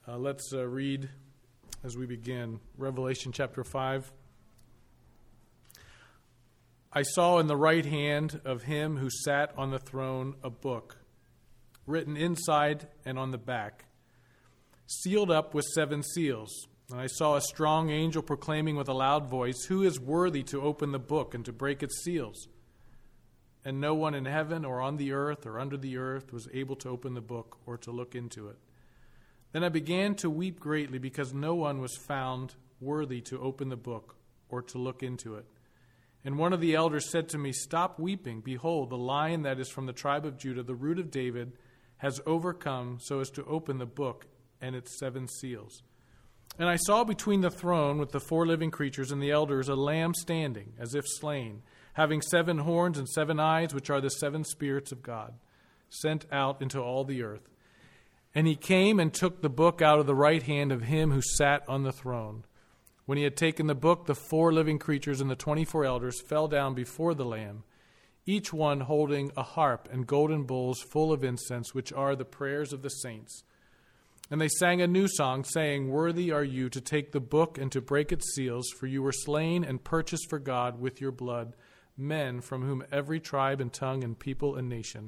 Let's read as we begin. Revelation chapter 5. I saw in the right hand of him who sat on the throne a book, written inside and on the back, sealed up with 7 seals. And I saw a strong angel proclaiming with a loud voice, "Who is worthy to open the book and to break its seals?" And no one in heaven or on the earth or under the earth was able to open the book or to look into it. Then I began to weep greatly because no one was found worthy to open the book or to look into it. And one of the elders said to me, "Stop weeping. Behold, the Lion that is from the tribe of Judah, the root of David, has overcome so as to open the book and its 7 seals." And I saw between the throne with the 4 living creatures and the elders a lamb standing, as if slain, having 7 horns and 7 eyes, which are the 7 spirits of God, sent out into all the earth. And he came and took the book out of the right hand of him who sat on the throne. When he had taken the book, the 4 living creatures and the 24 elders fell down before the Lamb, each one holding a harp and golden bowls full of incense, which are the prayers of the saints. And they sang a new song, saying, "Worthy are you to take the book and to break its seals, for you were slain and purchased for God with your blood men from whom every tribe and tongue and people and nation.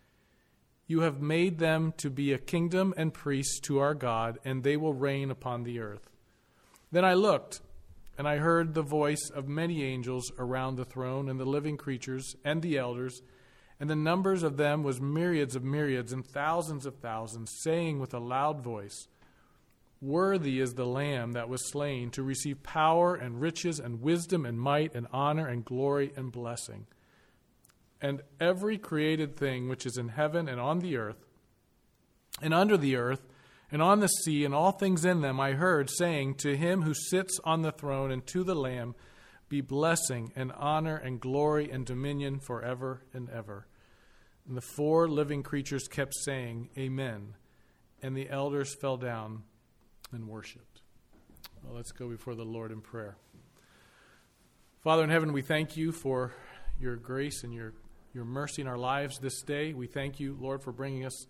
You have made them to be a kingdom and priests to our God, and they will reign upon the earth." Then I looked, and I heard the voice of many angels around the throne, and the living creatures, and the elders, and the numbers of them was myriads of myriads and thousands of thousands, saying with a loud voice, "Worthy is the Lamb that was slain to receive power and riches and wisdom and might and honor and glory and blessing." And every created thing which is in heaven and on the earth and under the earth and on the sea and all things in them, I heard saying, "To him who sits on the throne and to the Lamb be blessing and honor and glory and dominion forever and ever." And the 4 living creatures kept saying, "Amen." And the elders fell down and worshipped. Well, let's go before the Lord in prayer. Father in heaven, we thank you for your grace and your mercy in our lives this day. We thank you, Lord, for bringing us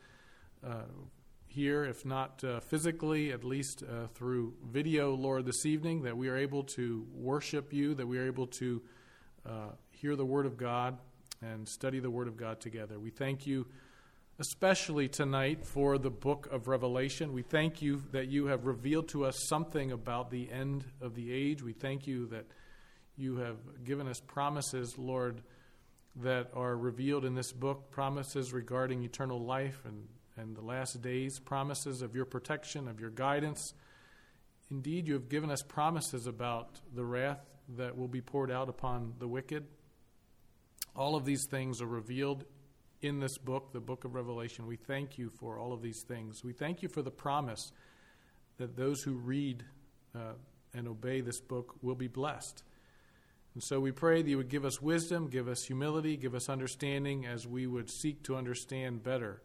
here, if not physically, at least through video, Lord, this evening, that we are able to worship you, that we are able to hear the Word of God and study the Word of God together. We thank you especially tonight for the book of Revelation. We thank you that you have revealed to us something about the end of the age. We thank you that you have given us promises, Lord, that are revealed in this book, promises regarding eternal life and the last days, promises of your protection, of your guidance. Indeed, you have given us promises about the wrath that will be poured out upon the wicked. All of these things are revealed in this book, the book of Revelation. We thank you for all of these things. We thank you for the promise that those who read and obey this book will be blessed. And so we pray that you would give us wisdom, give us humility, give us understanding as we would seek to understand better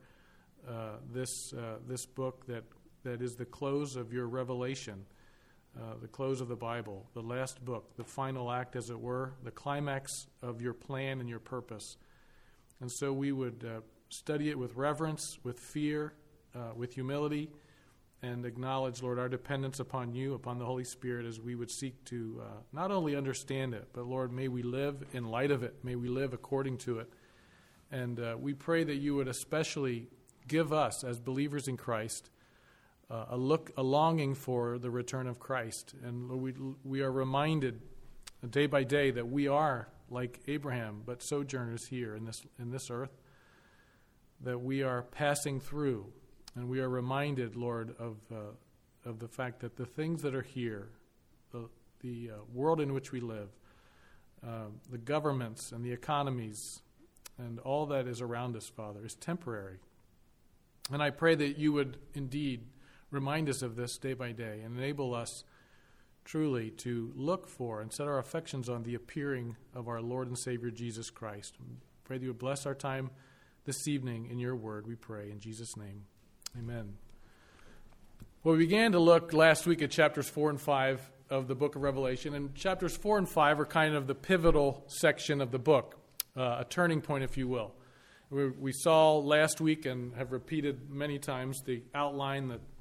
this book that is the close of your revelation, the close of the Bible, the last book, the final act, as it were, the climax of your plan and your purpose. And so we would study it with reverence, with fear, with humility, and acknowledge, Lord, our dependence upon you, upon the Holy Spirit, as we would seek to not only understand it, but, Lord, may we live in light of it. May we live according to it. And we pray that you would especially give us, as believers in Christ, a longing for the return of Christ. And we are reminded day by day that we are like Abraham, but sojourners here in this earth, that we are passing through. And we are reminded, Lord, of the fact that the things that are here, the world in which we live, the governments and the economies, and all that is around us, Father, is temporary. And I pray that you would indeed remind us of this day by day and enable us truly to look for and set our affections on the appearing of our Lord and Savior Jesus Christ. Pray that you would bless our time this evening in your word, we pray, in Jesus' name. Amen. Well, we began to look last week at chapters 4 and 5 of the book of Revelation, and chapters 4 and 5 are kind of the pivotal section of the book, a turning point, if you will. We saw last week and have repeated many times the outline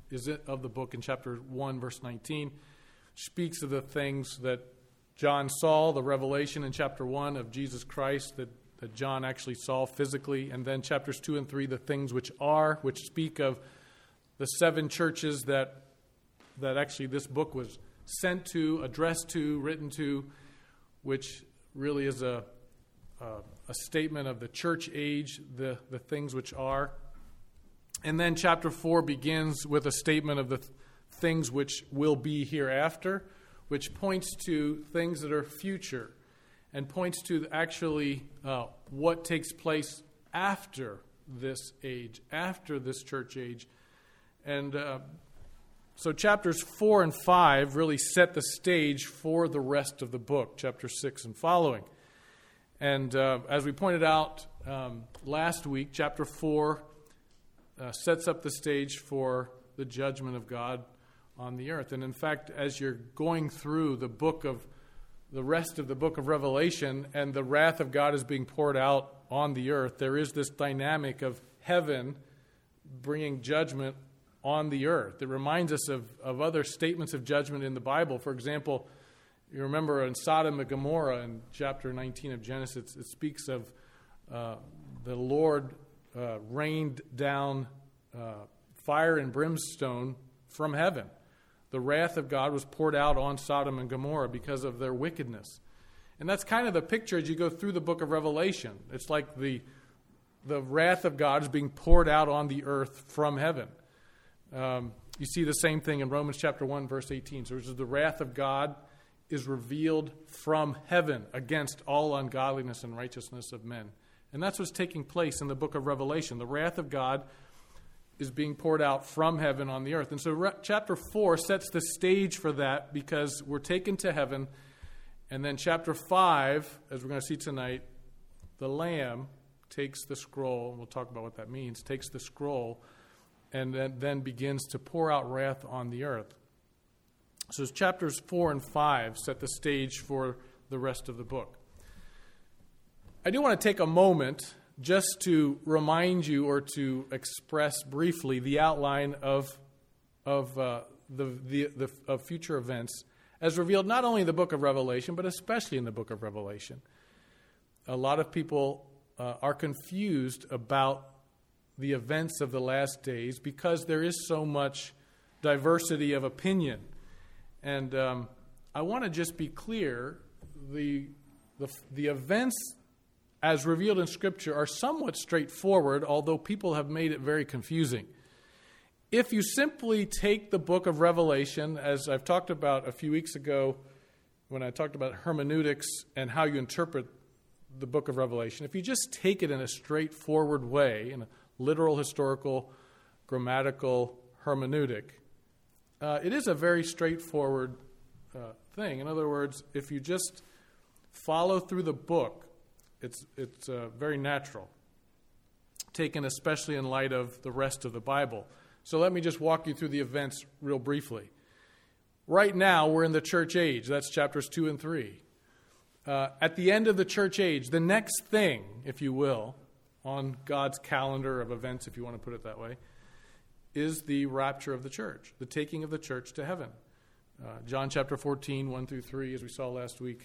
of the book in chapter 1, verse 19, speaks of the things that John saw, the revelation in chapter 1 of Jesus Christ that John actually saw physically. And then chapters 2 and 3, the things which speak of the 7 churches that actually this book was sent to, addressed to, written to, which really is a statement of the church age, the things which are. And then chapter 4 begins with a statement of the things which will be hereafter, which points to things that are future and points to actually what takes place after this age, after this church age. And so chapters 4 and 5 really set the stage for the rest of the book, chapter 6 and following. And as we pointed out last week, chapter 4 sets up the stage for the judgment of God on the earth. And in fact, as you're going through the rest of the book of Revelation, and the wrath of God is being poured out on the earth, there is this dynamic of heaven bringing judgment on the earth. It reminds us of other statements of judgment in the Bible. For example, you remember in Sodom and Gomorrah in chapter 19 of Genesis, it speaks of the Lord rained down fire and brimstone from heaven. The wrath of God was poured out on Sodom and Gomorrah because of their wickedness. And that's kind of the picture as you go through the book of Revelation. It's like the wrath of God is being poured out on the earth from heaven. You see the same thing in Romans chapter 1, verse 18. So the wrath of God is revealed from heaven against all ungodliness and righteousness of men. And that's what's taking place in the book of Revelation. The wrath of God is being poured out from heaven on the earth. And so chapter 4 sets the stage for that because we're taken to heaven. And then chapter 5, as we're going to see tonight, the Lamb takes the scroll, and we'll talk about what that means, takes the scroll, and then begins to pour out wrath on the earth. So chapters 4 and 5 set the stage for the rest of the book. I do want to take a moment just to remind you or to express briefly the outline of future events as revealed not only in the book of Revelation, but especially in the book of Revelation. A lot of people are confused about the events of the last days because there is so much diversity of opinion. And I want to just be clear, the events as revealed in Scripture are somewhat straightforward, although people have made it very confusing. If you simply take the book of Revelation, as I've talked about a few weeks ago when I talked about hermeneutics and how you interpret the book of Revelation, if you just take it in a straightforward way, in a literal, historical, grammatical hermeneutic, it is a very straightforward thing. In other words, if you just follow through the book, it's very natural, taken especially in light of the rest of the Bible. So let me just walk you through the events real briefly. Right now, we're in the church age. That's chapters 2 and 3. At the end of the church age, the next thing, if you will, on God's calendar of events, if you want to put it that way, is the rapture of the church, the taking of the church to heaven. John chapter 14, 1 through 3, as we saw last week.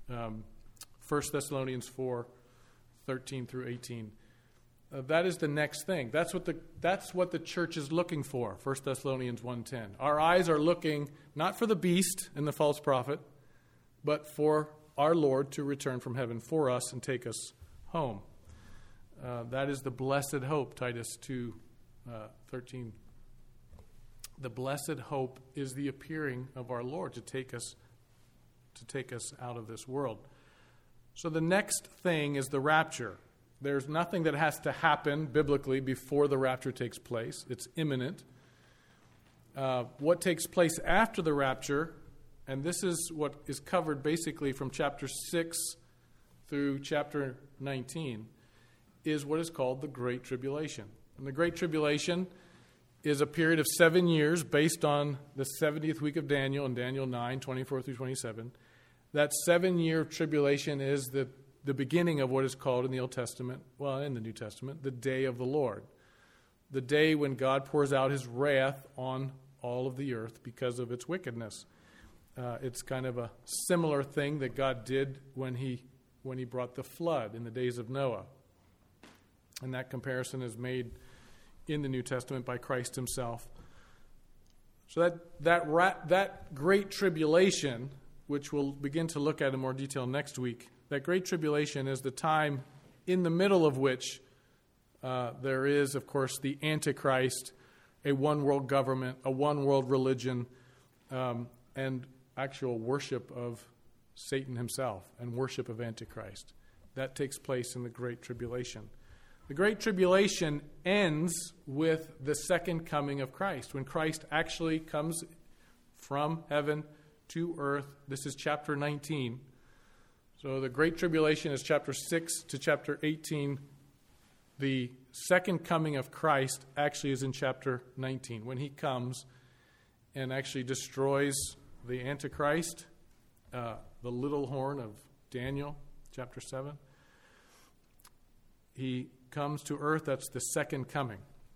1 Thessalonians 4, 13 through 18. That is the next thing. That's what the church is looking for, 1 Thessalonians 1:10. Our eyes are looking not for the beast and the false prophet, but for our Lord to return from heaven for us and take us home. That is the blessed hope, Titus 2:13. The blessed hope is the appearing of our Lord to take us out of this world. So the next thing is the rapture. There's nothing that has to happen biblically before the rapture takes place. It's imminent. What takes place after the rapture, and this is what is covered basically from chapter 6 through chapter 19, is what is called the Great Tribulation. And the Great Tribulation is a period of 7 years based on the 70th week of Daniel in Daniel 9, 24 through 27. That 7-year tribulation is the beginning of what is called in the Old Testament, well, in the New Testament, the day of the Lord. the day when God pours out his wrath on all of the earth because of its wickedness. It's kind of a similar thing that God did when he brought the flood in the days of Noah. And that comparison is made in the New Testament by Christ himself. So that great tribulation, which we'll begin to look at in more detail next week, that great tribulation is the time in the middle of which there is, of course, the Antichrist, a one-world government, a one-world religion, and actual worship of Satan himself and worship of Antichrist. That takes place in the Great Tribulation. The Great Tribulation ends with the second coming of Christ, when Christ actually comes from heaven to earth. This is chapter 19. So the Great Tribulation is chapter 6 to chapter 18. The second coming of Christ actually is in chapter 19, when he comes and actually destroys the Antichrist, the little horn of Daniel, chapter 7. He comes to earth. That's the second coming.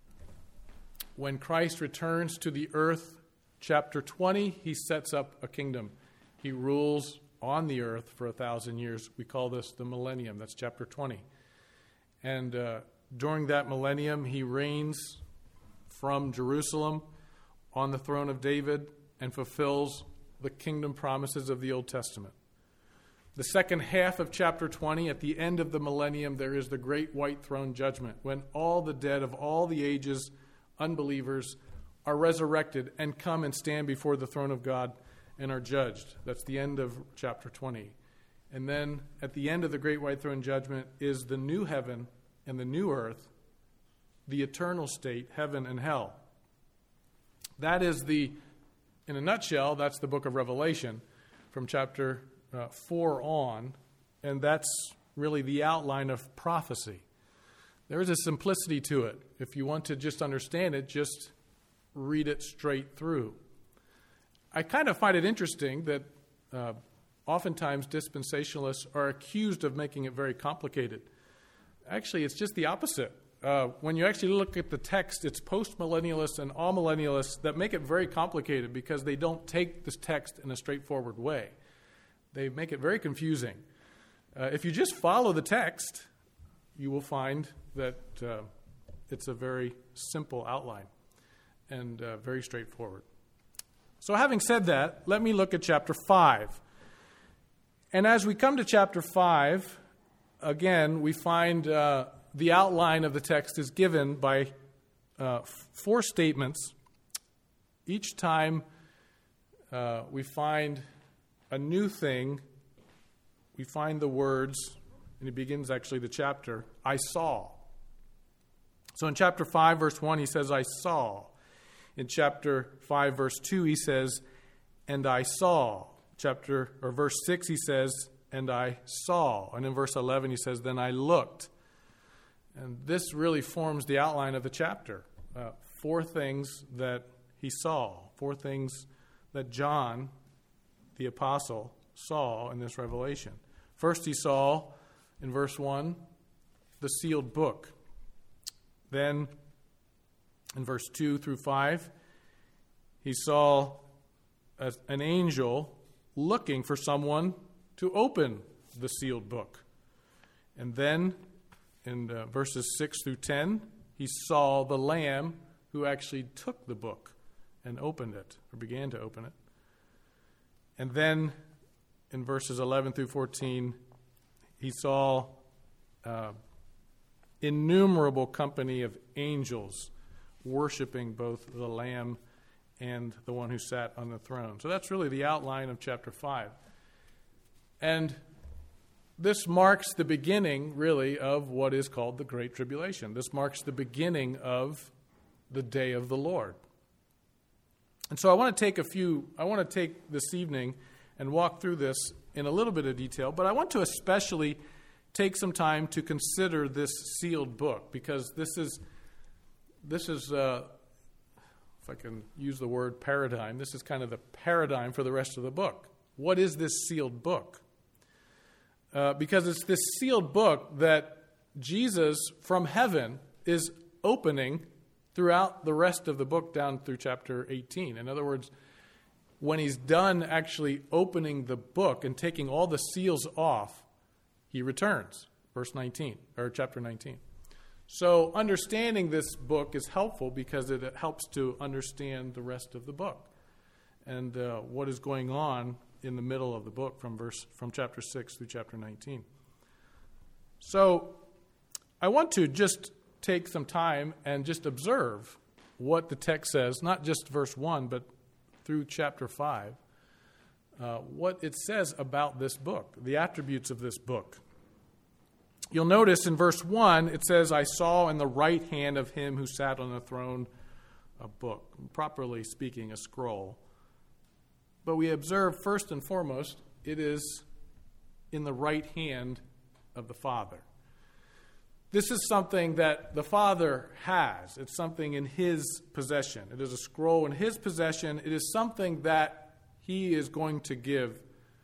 When Christ returns to the earth, chapter 20, he sets up a kingdom. He rules on the earth for 1,000 years. We call this the millennium. That's chapter 20. And during that millennium, he reigns from Jerusalem on the throne of David and fulfills the kingdom promises of the Old Testament. The second half of chapter 20, at the end of the millennium, there is the great white throne judgment, when all the dead of all the ages, unbelievers, are resurrected and come and stand before the throne of God and are judged. That's the end of chapter 20. And then at the end of the great white throne judgment is the new heaven and the new earth, the eternal state, heaven and hell. That is in a nutshell, that's the book of Revelation from chapter 4 on, and that's really the outline of prophecy. There is a simplicity to it. If you want to just understand it, just read it straight through. I kind of find it interesting that oftentimes dispensationalists are accused of making it very complicated. Actually, it's just the opposite. When you actually look at the text, it's postmillennialists and amillennialists that make it very complicated because they don't take this text in a straightforward way. They make it very confusing. If you just follow the text, you will find that it's a very simple outline and very straightforward. So having said that, let me look at chapter 5. And as we come to chapter 5, again, we find the outline of the text is given by 4 statements. Each time we find a new thing, we find the words, and it begins actually the chapter, I saw. So in chapter 5, verse 1, he says, I saw. In chapter 5, verse 2, he says, and I saw. Verse 6, he says, and I saw. And in verse 11, he says, then I looked. And this really forms the outline of the chapter. 4 things that he saw. 4 things that John, the apostle, saw in this revelation. First, he saw, in verse 1, the sealed book. Then, in verse 2 through 5, he saw an angel looking for someone to open the sealed book. And then, in verses 6 through 10, he saw the Lamb who actually took the book and opened it, or began to open it. And then, in verses 11 through 14, he saw innumerable company of angels worshiping both the Lamb and the one who sat on the throne. So that's really the outline of chapter 5. And this marks the beginning, really, of what is called the Great Tribulation. This marks the beginning of the day of the Lord. And so I want to take this evening and walk through this in a little bit of detail, but I want to especially take some time to consider this sealed book, because this is if I can use the word paradigm, this is kind of the paradigm for the rest of the book. What is this sealed book? Because it's this sealed book that Jesus from heaven is opening throughout the rest of the book down through chapter 18. In other words, when he's done actually opening the book and taking all the seals off, he returns, chapter 19. So understanding this book is helpful because it helps to understand the rest of the book and what is going on in the middle of the book from chapter 6 through chapter 19. So I want to just take some time and just observe what the text says, not just verse 1, but through chapter 5, what it says about this book, the attributes of this book. You'll notice in verse 1, it says, I saw in the right hand of him who sat on the throne a book, properly speaking, a scroll. But we observe first and foremost, it is in the right hand of the Father. This is something that the Father has. It's something in his possession. It is a scroll in his possession. It is something that he is going to give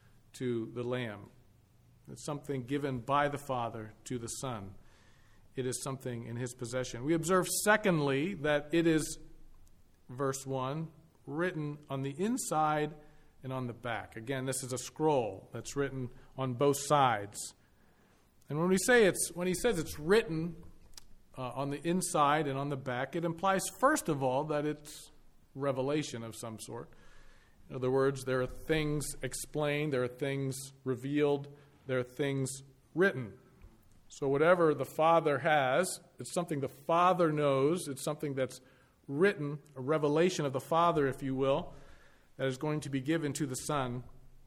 to the Lamb. It's something given by the Father to the Son. It is something in his possession. We observe, secondly, that it is, verse 1, written on the inside and on the back. Again, this is a scroll that's written on both sides. And when he says it's written on the inside and on the back, it implies, first of all, that it's revelation of some sort. In other words, there are things explained, there are things revealed, there are things written. So whatever the Father has, it's something the Father knows. It's something that's written, a revelation of the Father, if you will, that is going to be given to the Son.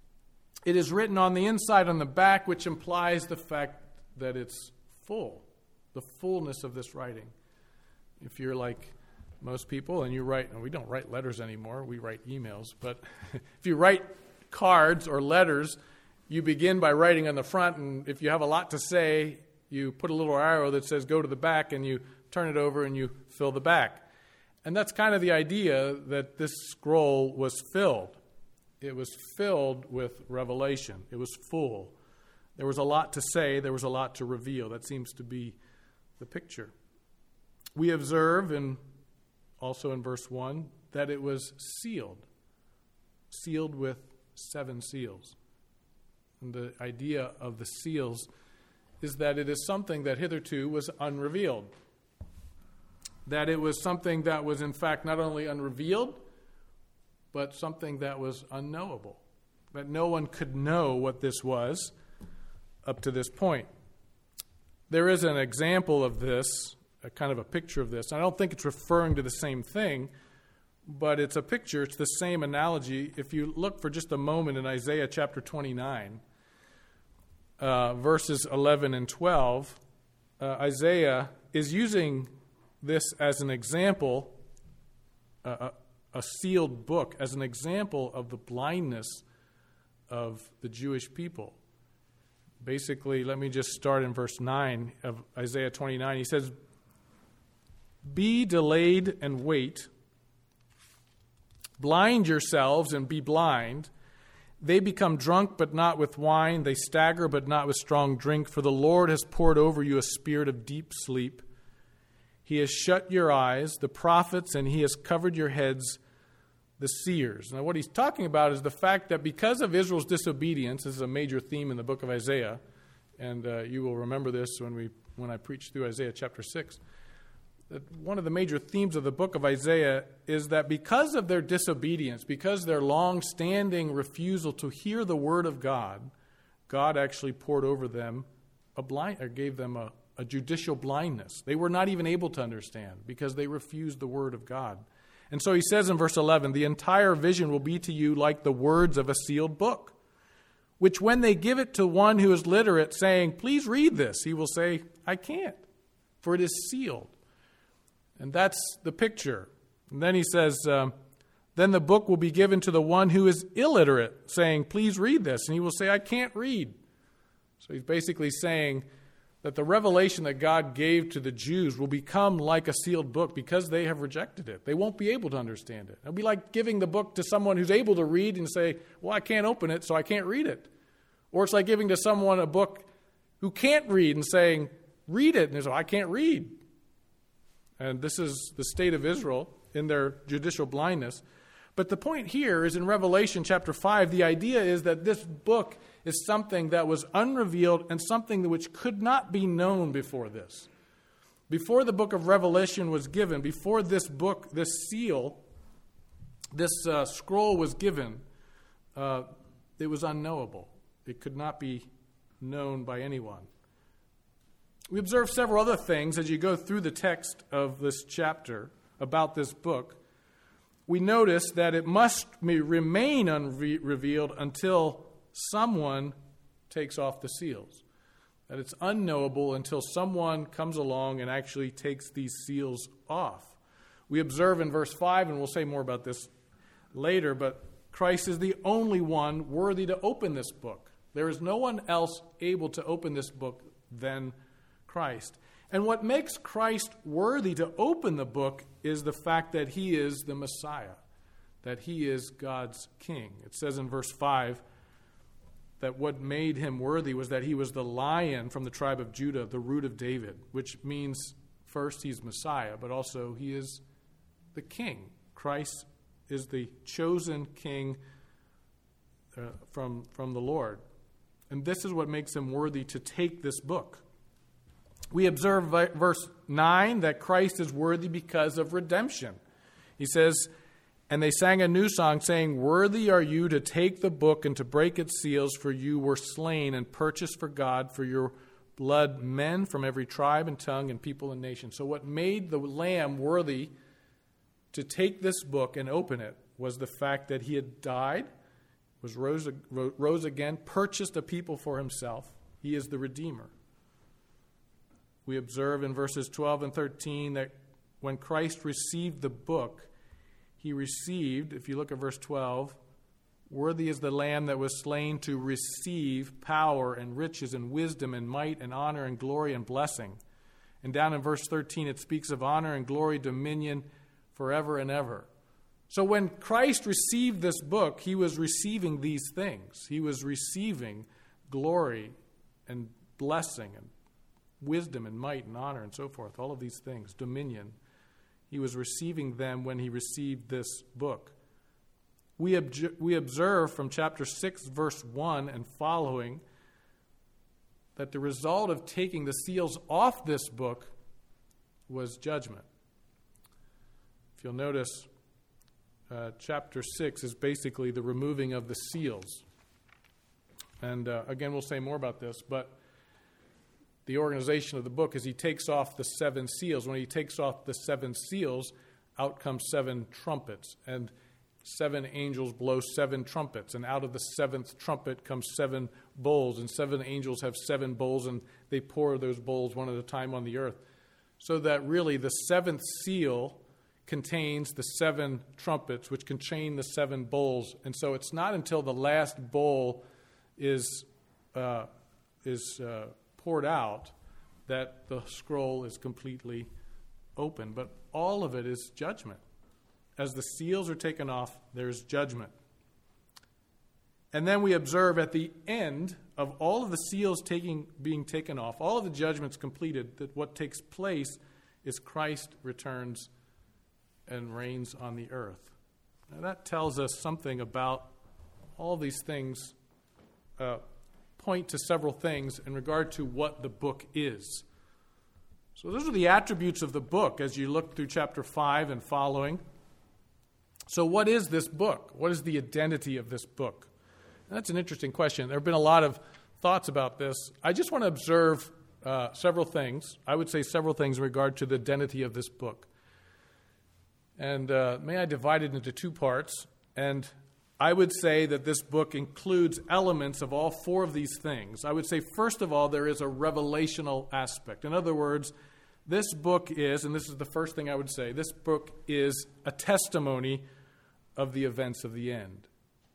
It is written on the inside, on the back, which implies the fact that it's full, the fullness of this writing. If you're like most people and you write, and we don't write letters anymore, we write emails, but if you write cards or letters, you begin by writing on the front, and if you have a lot to say, you put a little arrow that says go to the back, and you turn it over and you fill the back. And that's kind of the idea that this scroll was filled. It was filled with revelation. It was full. There was a lot to say. There was a lot to reveal. That seems to be the picture. We observe, also in verse 1, that it was sealed with 7 seals. And the idea of the seals is that it is something that hitherto was unrevealed. That it was something that was, in fact, not only unrevealed, but something that was unknowable. That no one could know what this was up to this point. There is an example of this, a kind of a picture of this. I don't think it's referring to the same thing, but it's a picture. It's the same analogy. If you look for just a moment in Isaiah chapter 29, verses 11 and 12, Isaiah is using this as an example, a sealed book, as an example of the blindness of the Jewish people. Basically, let me just start in verse 9 of Isaiah 29. He says, "Be delayed and wait. Blind yourselves and be blind. They become drunk, but not with wine. They stagger, but not with strong drink. For the Lord has poured over you a spirit of deep sleep. He has shut your eyes, the prophets, and he has covered your heads, the seers." Now, what he's talking about is the fact that because of Israel's disobedience, this is a major theme in the book of Isaiah, and you will remember this when I preach through Isaiah chapter 6, that one of the major themes of the book of Isaiah is that because of their disobedience, because their long-standing refusal to hear the word of God, God actually poured over them gave them a judicial blindness. They were not even able to understand because they refused the word of God. And so he says in verse 11, "The entire vision will be to you like the words of a sealed book, which when they give it to one who is literate, saying, 'Please read this,' he will say, 'I can't, for it is sealed.'" And that's the picture. And then he says, "Then the book will be given to the one who is illiterate, saying, 'Please read this.' And he will say, 'I can't read.'" So he's basically saying that the revelation that God gave to the Jews will become like a sealed book because they have rejected it. They won't be able to understand it. It'll be like giving the book to someone who's able to read and say, "Well, I can't open it, so I can't read it." Or it's like giving to someone a book who can't read and saying, "Read it," and they say, "I can't read." And this is the state of Israel in their judicial blindness. But the point here is in Revelation chapter 5, the idea is that this book is something that was unrevealed and something which could not be known before this. Before the book of Revelation was given, before this book, this seal, this scroll was given, it was unknowable. It could not be known by anyone. We observe several other things as you go through the text of this chapter about this book. We notice that it must remain unrevealed until someone takes off the seals. That it's unknowable until someone comes along and actually takes these seals off. We observe in verse 5, and we'll say more about this later, but Christ is the only one worthy to open this book. There is no one else able to open this book than Christ. And what makes Christ worthy to open the book is the fact that he is the Messiah, that he is God's king. It says in verse 5 that what made him worthy was that he was the Lion from the tribe of Judah, the root of David, which means first he's Messiah, but also he is the king. Christ is the chosen king from the Lord. And this is what makes him worthy to take this book. We observe verse 9 that Christ is worthy because of redemption. He says, and they sang a new song saying, "Worthy are you to take the book and to break its seals, for you were slain and purchased for God for your blood men from every tribe and tongue and people and nation." So what made the Lamb worthy to take this book and open it was the fact that he had died, rose again, purchased a people for himself. He is the Redeemer. We observe in verses 12 and 13 that when Christ received the book, he received, if you look at verse 12, worthy is the Lamb that was slain to receive power and riches and wisdom and might and honor and glory and blessing. And down in verse 13 it speaks of honor and glory, dominion forever and ever. So when Christ received this book, he was receiving these things. He was receiving glory and blessing and wisdom and might and honor and so forth, all of these things, dominion. He was receiving them when he received this book. We observe from chapter 6, verse 1 and following that the result of taking the seals off this book was judgment. If you'll notice, chapter 6 is basically the removing of the seals. And again, we'll say more about this, but the organization of the book is he takes off the 7 seals. When he takes off the 7 seals, out come 7 trumpets. And 7 angels blow 7 trumpets. And out of the 7th trumpet comes 7 bowls. And 7 angels have 7 bowls, and they pour those bowls one at a time on the earth. So that really the 7th seal contains the 7 trumpets, which contain the 7 bowls. And so it's not until the last bowl is poured out that the scroll is completely open. But all of it is judgment. As the seals are taken off, there's judgment. And then we observe at the end of all of the seals being taken off, all of the judgments completed, that what takes place is Christ returns and reigns on the earth. Now that tells us something about all these things, point to several things in regard to what the book is. So those are the attributes of the book as you look through chapter 5 and following. So what is this book? What is the identity of this book? And that's an interesting question. There have been a lot of thoughts about this. I just want to observe several things. I would say several things in regard to the identity of this book. And may I divide it into 2 parts? And I would say that this book includes elements of all 4 of these things. I would say, first of all, there is a revelational aspect. In other words, this book is, and this is the first thing I would say, this book is a testimony of the events of the end.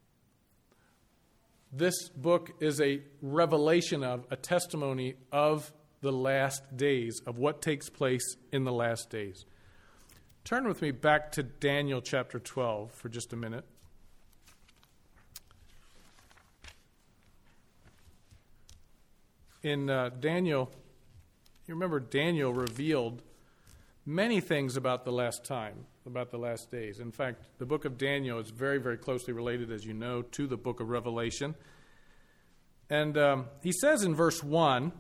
This book is a revelation of, a testimony of the last days, of what takes place in the last days. Turn with me back to Daniel chapter 12 for just a minute. In Daniel, you remember Daniel revealed many things about the last time, about the last days. In fact, the book of Daniel is very, very closely related, as you know, to the book of Revelation. And he says in verse 1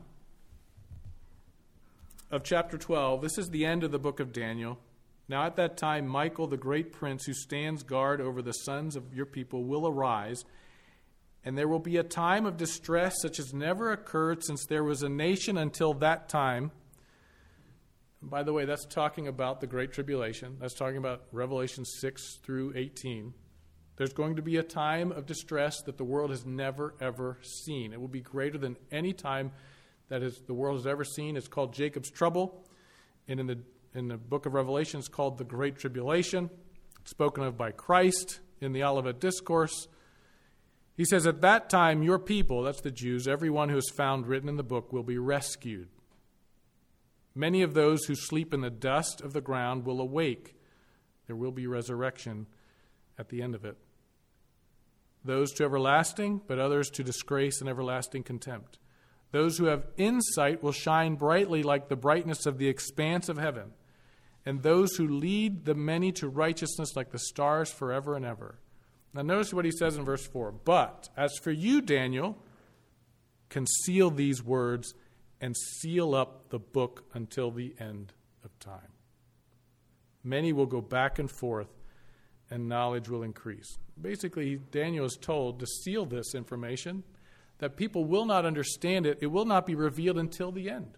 of chapter 12, this is the end of the book of Daniel. Now at that time, Michael, the great prince who stands guard over the sons of your people, will arise, and there will be a time of distress such as never occurred since there was a nation until that time. By the way, that's talking about the Great Tribulation. That's talking about Revelation 6 through 18. There's going to be a time of distress that the world has never, ever seen. It will be greater than any time that the world has ever seen. It's called Jacob's trouble. And in the book of Revelation, it's called the Great Tribulation. It's spoken of by Christ in the Olivet Discourse. He says, at that time, your people, that's the Jews, everyone who is found written in the book, will be rescued. Many of those who sleep in the dust of the ground will awake. There will be resurrection at the end of it. Those to everlasting, but others to disgrace and everlasting contempt. Those who have insight will shine brightly like the brightness of the expanse of heaven, and those who lead the many to righteousness like the stars forever and ever. Now notice what he says in verse 4. But as for you, Daniel, conceal these words and seal up the book until the end of time. Many will go back and forth, and knowledge will increase. Basically, Daniel is told to seal this information, that people will not understand it. It will not be revealed until the end.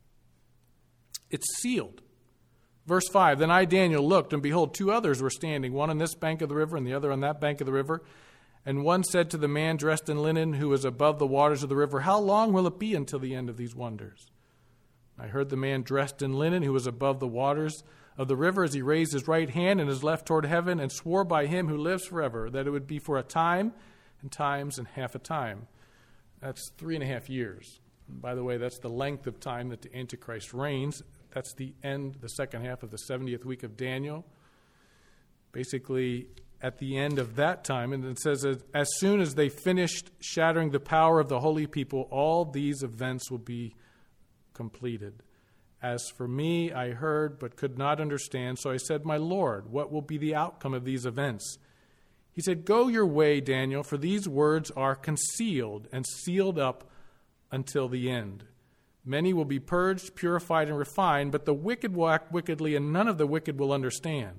It's sealed. Verse 5, then I, Daniel, looked, and behold, two others were standing, one on this bank of the river and the other on that bank of the river. And one said to the man dressed in linen who was above the waters of the river, how long will it be until the end of these wonders? I heard the man dressed in linen who was above the waters of the river as he raised his right hand and his left toward heaven and swore by him who lives forever that it would be for a time and times and half a time. That's 3.5 years. And by the way, that's the length of time that the Antichrist reigns. That's the end, the second half of the 70th week of Daniel. Basically, at the end of that time, and it says, as soon as they finished shattering the power of the holy people, all these events will be completed. As for me, I heard but could not understand, so I said, my Lord, what will be the outcome of these events? He said, go your way, Daniel, for these words are concealed and sealed up until the end. Many will be purged, purified, and refined, but the wicked will act wickedly, and none of the wicked will understand.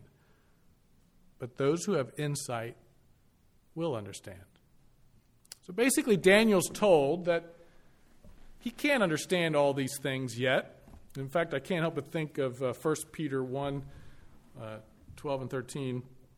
But those who have insight will understand. So basically, Daniel's told that he can't understand all these things yet. In fact, I can't help but think of 1 Peter 1, 12 and 13,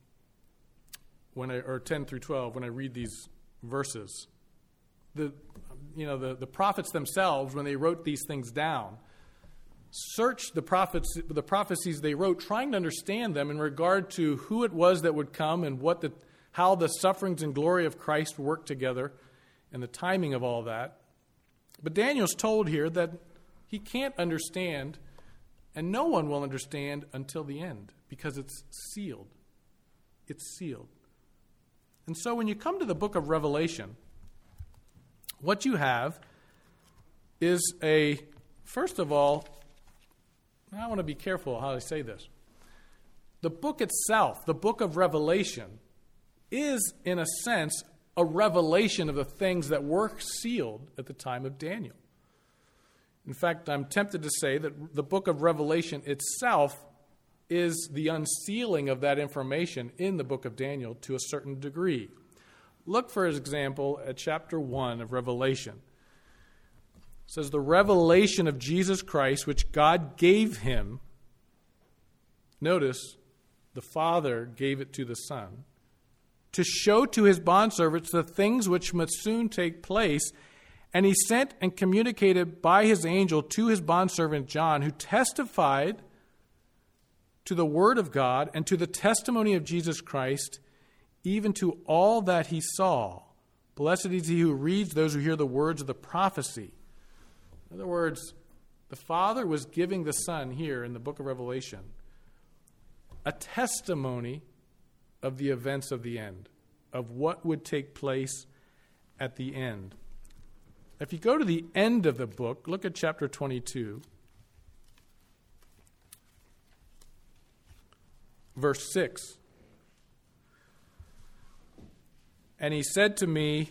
or 10 through 12, when I read these verses. The prophets themselves, when they wrote these things down, searched the prophecies they wrote, trying to understand them in regard to who it was that would come and how the sufferings and glory of Christ work together and the timing of all that. But Daniel's told here that he can't understand, and no one will understand until the end, because it's sealed. It's sealed. And so when you come to the book of Revelation, what you have is first of all, I want to be careful how I say this. The book itself, the book of Revelation, is, in a sense, a revelation of the things that were sealed at the time of Daniel. In fact, I'm tempted to say that the book of Revelation itself is the unsealing of that information in the book of Daniel to a certain degree. Look, for example, at chapter 1 of Revelation. It says, the revelation of Jesus Christ, which God gave him. Notice, the Father gave it to the Son, to show to his bondservants the things which must soon take place. And he sent and communicated by his angel to his bondservant John, who testified to the word of God and to the testimony of Jesus Christ, even to all that he saw. Blessed is he who reads, those who hear the words of the prophecy. In other words, the Father was giving the Son here in the book of Revelation a testimony of the events of the end, of what would take place at the end. If you go to the end of the book, look at chapter 22. verse 6. And he said to me,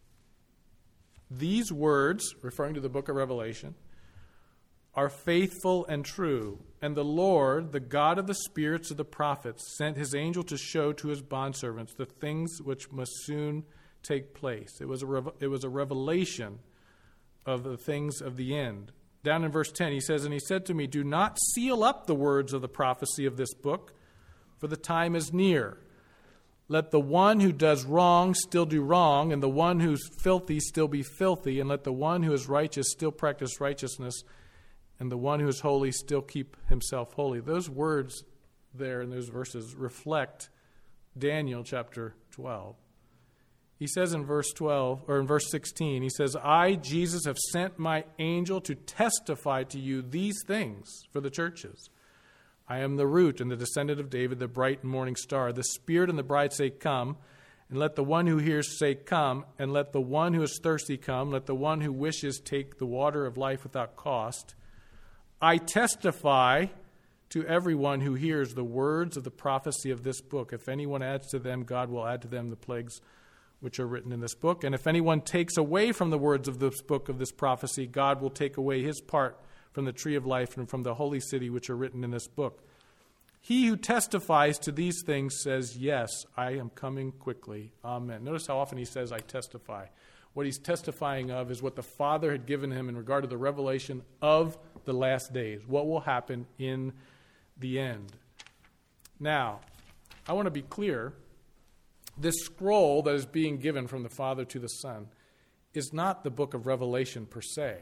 these words, referring to the book of Revelation, are faithful and true. And the Lord, the God of the spirits of the prophets, sent his angel to show to his bondservants the things which must soon take place. It was a revelation of the things of the end. Down in verse 10, he says, and he said to me, do not seal up the words of the prophecy of this book, for the time is near. Let the one who does wrong still do wrong, and the one who's filthy still be filthy, and let the one who is righteous still practice righteousness, and the one who is holy still keep himself holy. Those words there in those verses reflect Daniel chapter 12. He says in verse 12, or in verse 16, he says, I, Jesus, have sent my angel to testify to you these things for the churches. I am the root and the descendant of David, the bright and morning star. The Spirit and the bride say, come. And let the one who hears say, come. And let the one who is thirsty come. Let the one who wishes take the water of life without cost. I testify to everyone who hears the words of the prophecy of this book. If anyone adds to them, God will add to them the plagues which are written in this book. And if anyone takes away from the words of this book of this prophecy, God will take away his part from the tree of life and from the holy city which are written in this book. He who testifies to these things says, yes, I am coming quickly. Amen. Notice how often he says, I testify. What he's testifying of is what the Father had given him in regard to the revelation of the last days, what will happen in the end. Now, I want to be clear. This scroll that is being given from the Father to the Son is not the book of Revelation per se,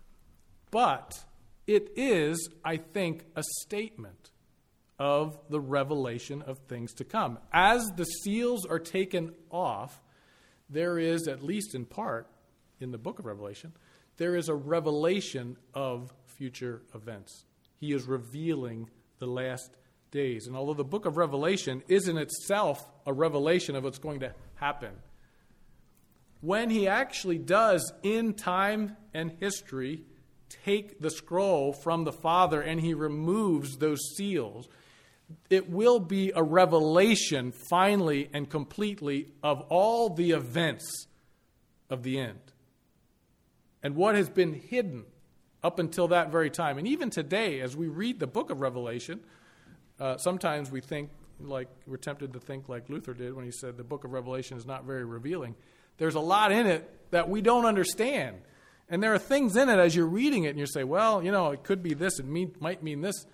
but it is, I think, a statement of the revelation of things to come. As the seals are taken off, there is, at least in part, in the book of Revelation, there is a revelation of future events. He is revealing the last days. And although the book of Revelation is in itself a revelation of what's going to happen, when he actually does, in time and history, take the scroll from the Father and he removes those seals, it will be a revelation finally and completely of all the events of the end. And what has been hidden up until that very time. And even today, as we read the book of Revelation, sometimes we think, like we're tempted to think like Luther did when he said the book of Revelation is not very revealing. There's a lot in it that we don't understand. And there are things in it as you're reading it and you say, well, it could be this, it might mean this.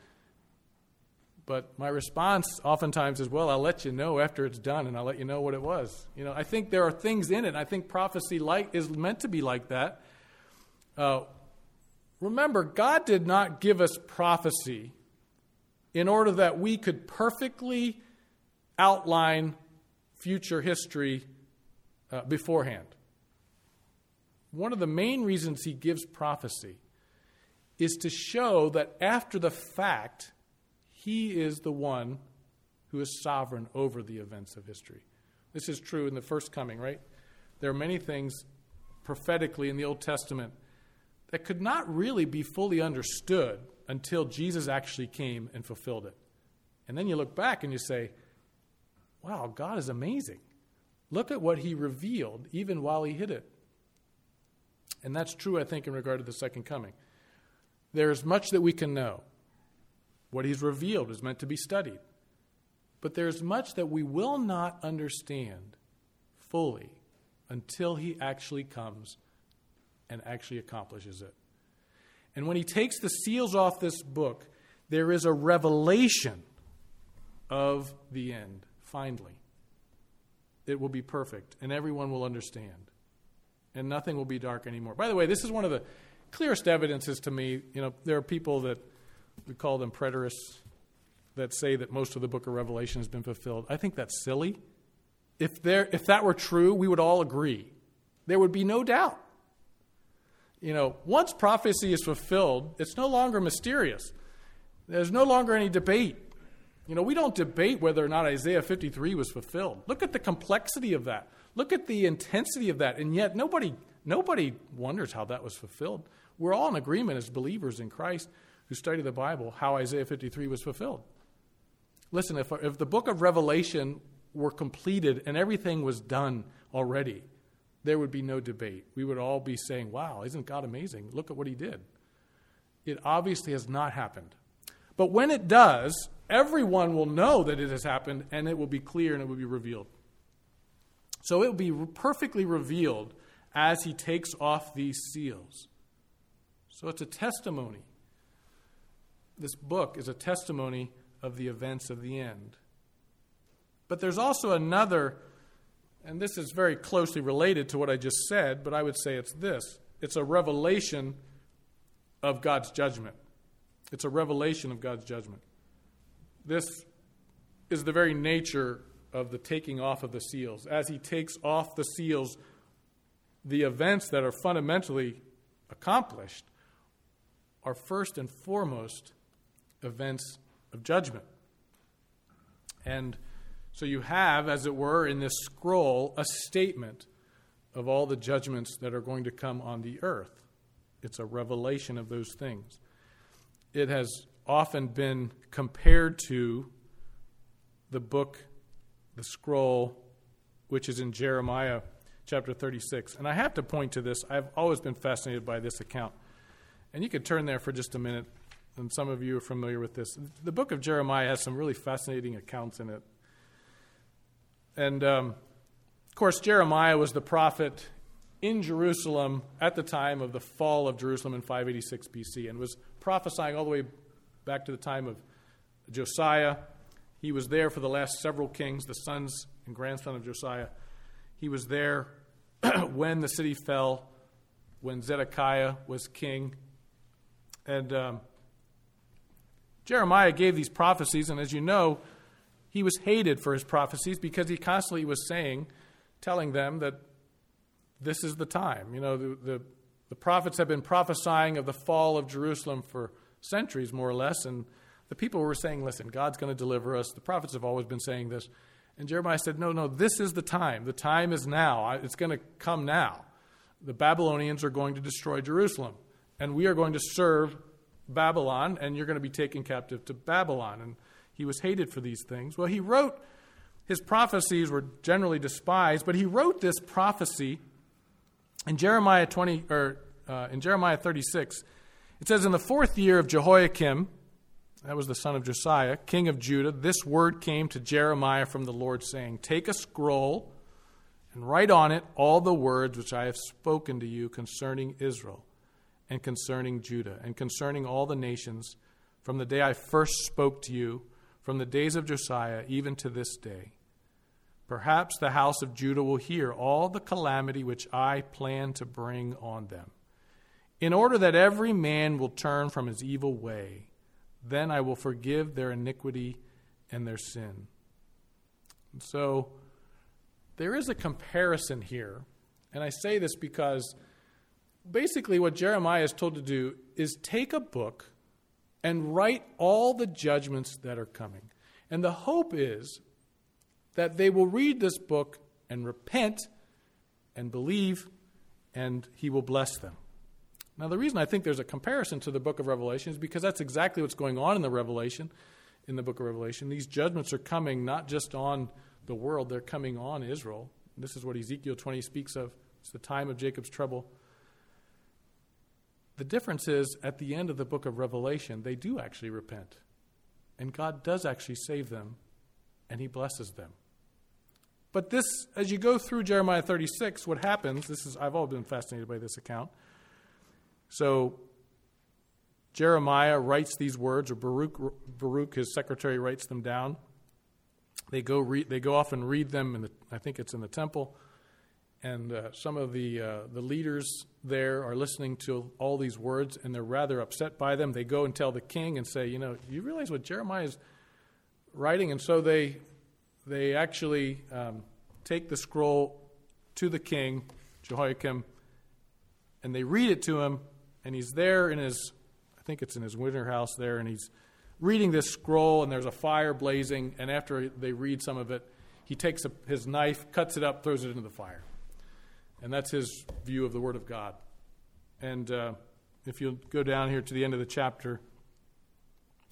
But my response oftentimes is, well, I'll let you know after it's done, and I'll let you know what it was. I think there are things in it. I think prophecy is meant to be like that. Remember, God did not give us prophecy in order that we could perfectly outline future history beforehand. One of the main reasons he gives prophecy is to show that after the fact, he is the one who is sovereign over the events of history. This is true in the first coming, right? There are many things prophetically in the Old Testament that could not really be fully understood until Jesus actually came and fulfilled it. And then you look back and you say, wow, God is amazing. Look at what he revealed even while he hid it. And that's true, I think, in regard to the second coming. There is much that we can know. What he's revealed is meant to be studied. But there's much that we will not understand fully until he actually comes and actually accomplishes it. And when he takes the seals off this book, there is a revelation of the end, finally. It will be perfect, and everyone will understand. And nothing will be dark anymore. By the way, this is one of the clearest evidences to me. There are people that we call them preterists that say that most of the book of Revelation has been fulfilled. I think that's silly. If that were true, we would all agree. There would be no doubt. Once prophecy is fulfilled, it's no longer mysterious. There's no longer any debate. We don't debate whether or not Isaiah 53 was fulfilled. Look at the complexity of that. Look at the intensity of that. And yet nobody wonders how that was fulfilled. We're all in agreement as believers in Christ who study the Bible how Isaiah 53 was fulfilled. Listen, if the book of Revelation were completed and everything was done already, there would be no debate. We would all be saying, wow, isn't God amazing? Look at what he did. It obviously has not happened. But when it does, everyone will know that it has happened, and it will be clear and it will be revealed. So it will be perfectly revealed as he takes off these seals. So it's a testimony. This book is a testimony of the events of the end. But there's also another, and this is very closely related to what I just said, but I would say it's this. It's a revelation of God's judgment. It's a revelation of God's judgment. This is the very nature of the taking off of the seals. As he takes off the seals, the events that are fundamentally accomplished are first and foremost events of judgment. And so you have, as it were, in this scroll, a statement of all the judgments that are going to come on the earth. It's a revelation of those things. It has often been compared to the book, the scroll, which is in Jeremiah chapter 36. And I have to point to this. I've always been fascinated by this account. And you could turn there for just a minute, and some of you are familiar with this. The book of Jeremiah has some really fascinating accounts in it. And, of course, Jeremiah was the prophet in Jerusalem at the time of the fall of Jerusalem in 586 BC and was prophesying all the way back to the time of Josiah. He was there for the last several kings, the sons and grandson of Josiah. He was there when the city fell, when Zedekiah was king. And Jeremiah gave these prophecies, and as you know, he was hated for his prophecies because he constantly was telling them that this is the time. You know, the prophets have been prophesying of the fall of Jerusalem for centuries, more or less, and the people were saying, listen, God's going to deliver us. The prophets have always been saying this. And Jeremiah said, no, this is the time. The time is now. It's going to come now. The Babylonians are going to destroy Jerusalem, and we are going to serve Babylon, and you're going to be taken captive to Babylon. And he was hated for these things. Well, he wrote, his prophecies were generally despised, but he wrote this prophecy in Jeremiah 36. It says, in the 4th year of Jehoiakim, that was the son of Josiah, king of Judah, this word came to Jeremiah from the Lord, saying, take a scroll and write on it all the words which I have spoken to you concerning Israel and concerning Judah and concerning all the nations from the day I first spoke to you, from the days of Josiah, even to this day. Perhaps the house of Judah will hear all the calamity which I plan to bring on them, in order that every man will turn from his evil way. Then I will forgive their iniquity and their sin. And so there is a comparison here, and I say this because basically what Jeremiah is told to do is take a book and write all the judgments that are coming. And the hope is that they will read this book and repent and believe, and he will bless them. Now, the reason I think there's a comparison to the book of Revelation is because that's exactly what's going on in the book of Revelation. These judgments are coming not just on the world, they're coming on Israel. This is what Ezekiel 20 speaks of. It's the time of Jacob's trouble. The difference is, at the end of the book of Revelation, they do actually repent. And God does actually save them, and he blesses them. But this, as you go through Jeremiah 36, what happens, I've always been fascinated by this account. So Jeremiah writes these words, or Baruch, his secretary, writes them down. They go off and read them, I think it's in the temple. And some of the leaders there are listening to all these words, and they're rather upset by them. They go and tell the king and say, you realize what Jeremiah is writing? And so they actually take the scroll to the king, Jehoiakim, and they read it to him, and he's there in his winter house there, and he's reading this scroll, and there's a fire blazing, and after they read some of it, he takes his knife, cuts it up, throws it into the fire. And that's his view of the Word of God. And if you'll go down here to the end of the chapter,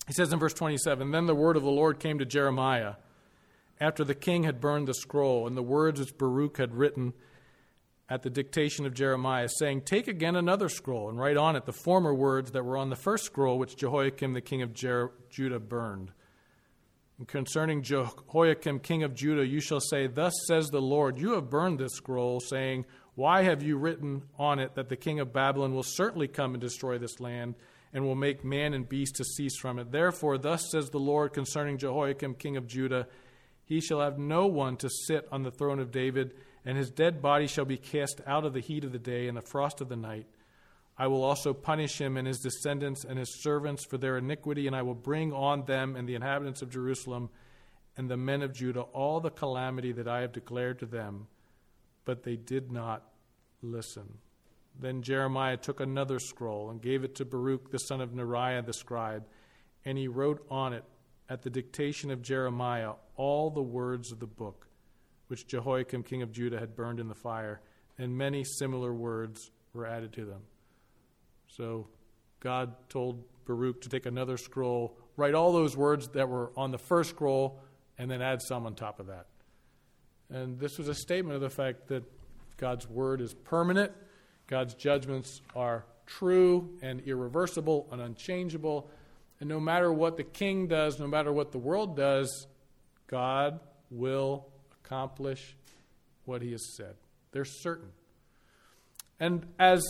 He says in verse 27, "Then the word of the Lord came to Jeremiah after the king had burned the scroll, and the words which Baruch had written at the dictation of Jeremiah, saying, Take again another scroll, and write on it the former words that were on the first scroll which Jehoiakim the king of Judah burned. And concerning Jehoiakim king of Judah, you shall say, Thus says the Lord, you have burned this scroll, saying, Why have you written on it that the king of Babylon will certainly come and destroy this land, and will make man and beast to cease from it? Therefore, thus says the Lord concerning Jehoiakim king of Judah, He shall have no one to sit on the throne of David, and his dead body shall be cast out of the heat of the day and the frost of the night. I will also punish him and his descendants and his servants for their iniquity, and I will bring on them and the inhabitants of Jerusalem and the men of Judah all the calamity that I have declared to them. But they did not listen. Then Jeremiah took another scroll and gave it to Baruch the son of Neriah the scribe, and he wrote on it at the dictation of Jeremiah all the words of the book which Jehoiakim king of Judah had burned in the fire, and many similar words were added to them. So God told Baruch to take another scroll, write all those words that were on the first scroll, and then add some on top of that. And this was a statement of the fact that God's word is permanent, God's judgments are true and irreversible and unchangeable, and no matter what the king does, no matter what the world does, God will accomplish what he has said. They're certain. And as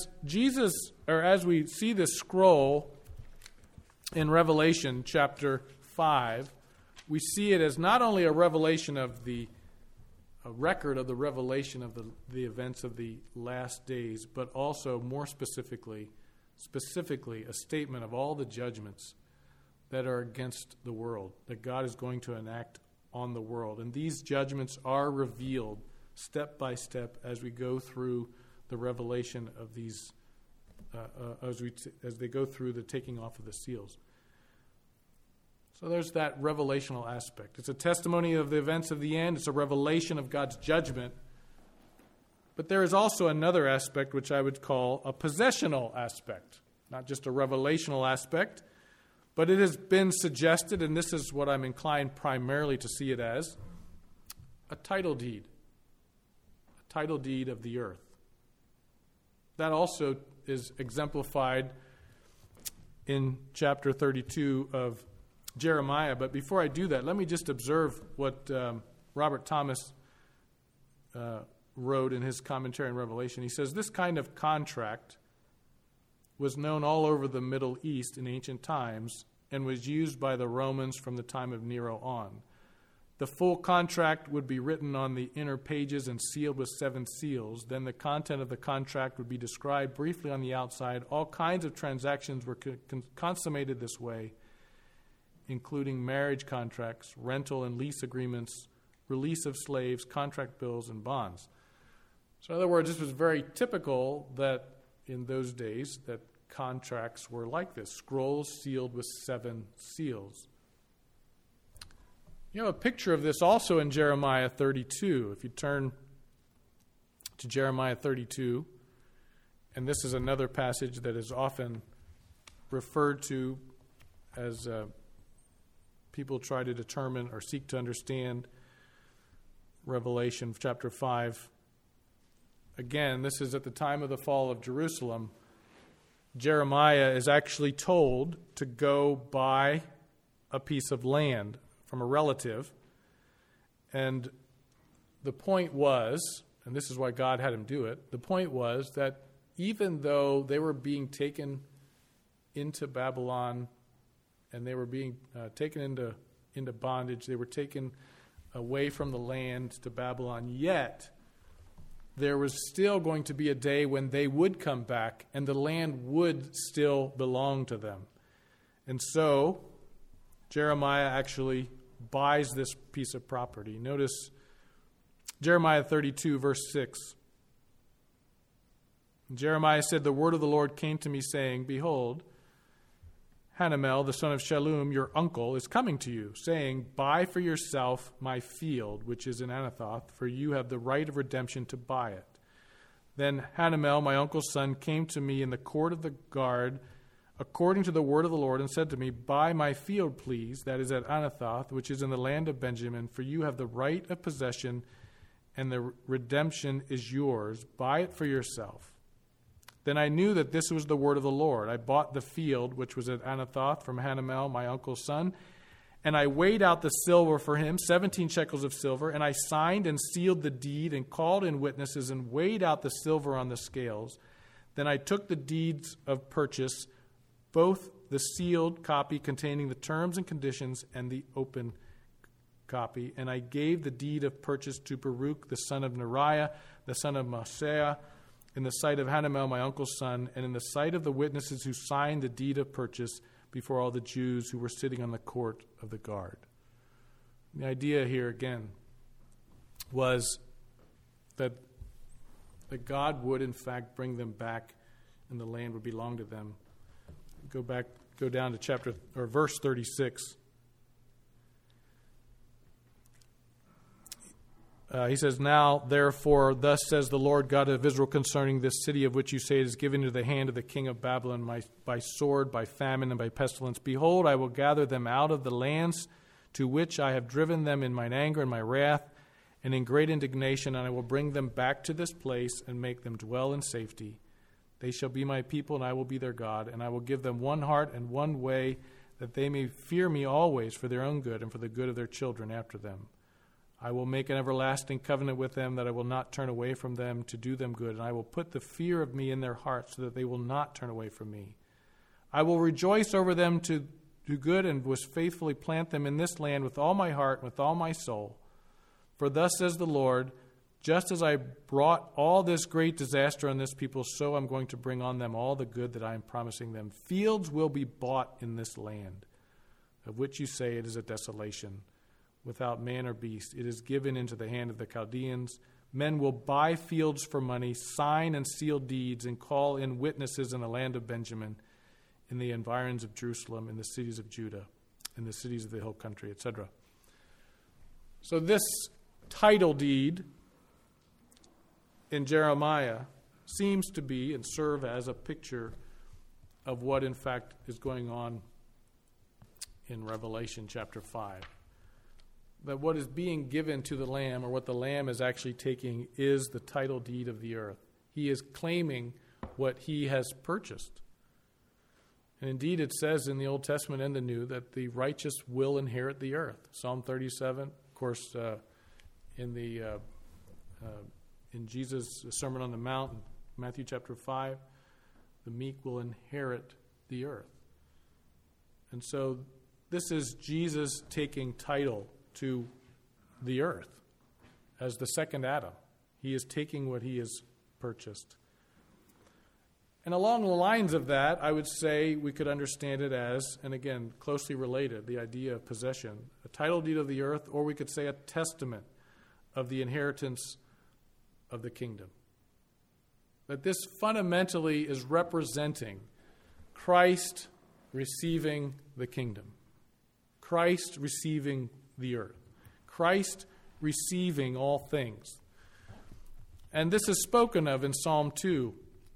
we see this scroll in Revelation chapter 5, we see it as not only a revelation of a record of the revelation of the events of the last days, but also more specifically a statement of all the judgments that are against the world, that God is going to enact on the world. And these judgments are revealed step by step as we go through the revelation of these, as they go through the taking off of the seals. So there's that revelational aspect. It's a testimony of the events of the end. It's a revelation of God's judgment. But there is also another aspect which I would call a possessional aspect, not just a revelational aspect, but it has been suggested, and this is what I'm inclined primarily to see it as, a title deed of the earth. That also is exemplified in chapter 32 of Jeremiah. But before I do that, let me just observe what Robert Thomas wrote in his commentary on Revelation. He says, this kind of contract was known all over the Middle East in ancient times and was used by the Romans from the time of Nero on. The full contract would be written on the inner pages and sealed with 7 seals. Then the content of the contract would be described briefly on the outside. All kinds of transactions were consummated this way, including marriage contracts, rental and lease agreements, release of slaves, contract bills, and bonds. So in other words, this was very typical that in those days that contracts were like this, scrolls sealed with 7 seals. You have a picture of this also in Jeremiah 32. If you turn to Jeremiah 32, and this is another passage that is often referred to as people try to determine or seek to understand Revelation chapter 5. Again, this is at the time of the fall of Jerusalem. Jeremiah is actually told to go buy a piece of land from a relative. And the point was, and this is why God had him do it, the point was that even though they were being taken into Babylon and they were being taken into bondage, they were taken away from the land to Babylon, yet there was still going to be a day when they would come back and the land would still belong to them. And so Jeremiah actually buys this piece of property. Notice Jeremiah 32, verse 6. Jeremiah said, the word of the Lord came to me, saying, Behold, Hanamel, the son of Shallum, your uncle, is coming to you, saying, Buy for yourself my field, which is in Anathoth, for you have the right of redemption to buy it. Then Hanamel, my uncle's son, came to me in the court of the guard according to the word of the Lord, and said to me, buy my field, please, that is at Anathoth, which is in the land of Benjamin, for you have the right of possession, and the redemption is yours. Buy it for yourself. Then I knew that this was the word of the Lord. I bought the field, which was at Anathoth, from Hanamel, my uncle's son, and I weighed out the silver for him, 17 shekels of silver, and I signed and sealed the deed and called in witnesses and weighed out the silver on the scales. Then I took the deeds of purchase, both the sealed copy containing the terms and conditions and the open copy, and I gave the deed of purchase to Baruch, the son of Neriah, the son of Maaseiah, in the sight of Hanamel, my uncle's son, and in the sight of the witnesses who signed the deed of purchase before all the Jews who were sitting on the court of the guard. The idea here, again, was that God would, in fact, bring them back and the land would belong to them. Go down to verse 36. He says, now, therefore, thus says the Lord God of Israel concerning this city of which you say it is given into the hand of the king of Babylon by sword, by famine, and by pestilence. Behold, I will gather them out of the lands to which I have driven them in mine anger and my wrath and in great indignation, and I will bring them back to this place and make them dwell in safety. They shall be my people, and I will be their God, and I will give them one heart and one way, that they may fear me always for their own good and for the good of their children after them. I will make an everlasting covenant with them, that I will not turn away from them to do them good, and I will put the fear of me in their hearts, so that they will not turn away from me. I will rejoice over them to do good, and will faithfully plant them in this land with all my heart and with all my soul. For thus says the Lord, just as I brought all this great disaster on this people, so I'm going to bring on them all the good that I am promising them. Fields will be bought in this land, of which you say it is a desolation, without man or beast. It is given into the hand of the Chaldeans. Men will buy fields for money, sign and seal deeds, and call in witnesses in the land of Benjamin, in the environs of Jerusalem, in the cities of Judah, in the cities of the hill country, etc. So this title deed in Jeremiah seems to be and serve as a picture of what in fact is going on in Revelation chapter 5. That what is being given to the Lamb, or what the Lamb is actually taking, is the title deed of the earth. He is claiming what he has purchased. And indeed it says in the Old Testament and the New that the righteous will inherit the earth. Psalm 37, of course, in Jesus' Sermon on the Mount, Matthew chapter 5, the meek will inherit the earth. And so this is Jesus taking title to the earth as the second Adam. He is taking what he has purchased. And along the lines of that, I would say we could understand it as, and again, closely related, the idea of possession, a title deed of the earth, or we could say a testament of the inheritance of the kingdom. That this fundamentally is representing Christ receiving the kingdom, Christ receiving the earth, Christ receiving all things. And this is spoken of in Psalm 2,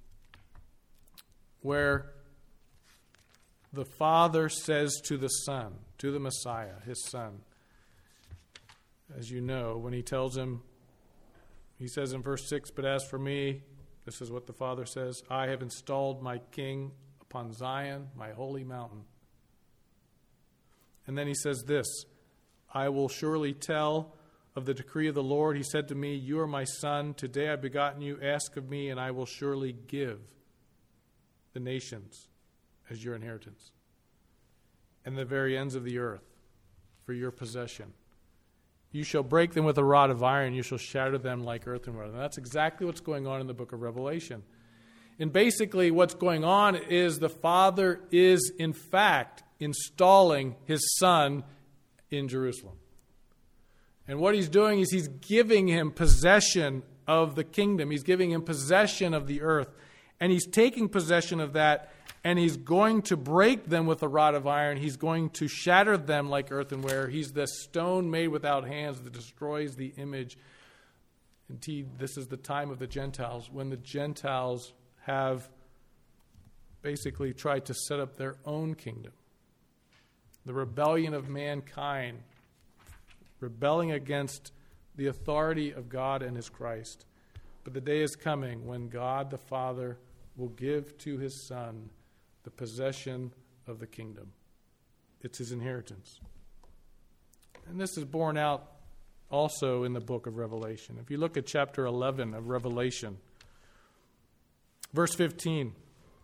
where the Father says to the Son, to the Messiah, his Son, as you know, when he tells him, he says in verse 6, but as for me, this is what the Father says, I have installed my King upon Zion, my holy mountain. And then he says this, I will surely tell of the decree of the Lord. He said to me, you are my son. Today I have begotten you. Ask of me, and I will surely give the nations as your inheritance, and the very ends of the earth for your possession. You shall break them with a rod of iron. You shall shatter them like earthenware. And that's exactly what's going on in the book of Revelation. And basically what's going on is the Father is, in fact, installing his Son in Jerusalem. And what he's doing is he's giving him possession of the kingdom. He's giving him possession of the earth. And he's taking possession of that, and he's going to break them with a rod of iron. He's going to shatter them like earthenware. He's the stone made without hands that destroys the image. Indeed, this is the time of the Gentiles, when the Gentiles have basically tried to set up their own kingdom. The rebellion of mankind, rebelling against the authority of God and his Christ. But the day is coming when God the Father will give to his Son the possession of the kingdom. It's his inheritance. And this is borne out also in the book of Revelation. If you look at chapter 11 of Revelation, verse 15,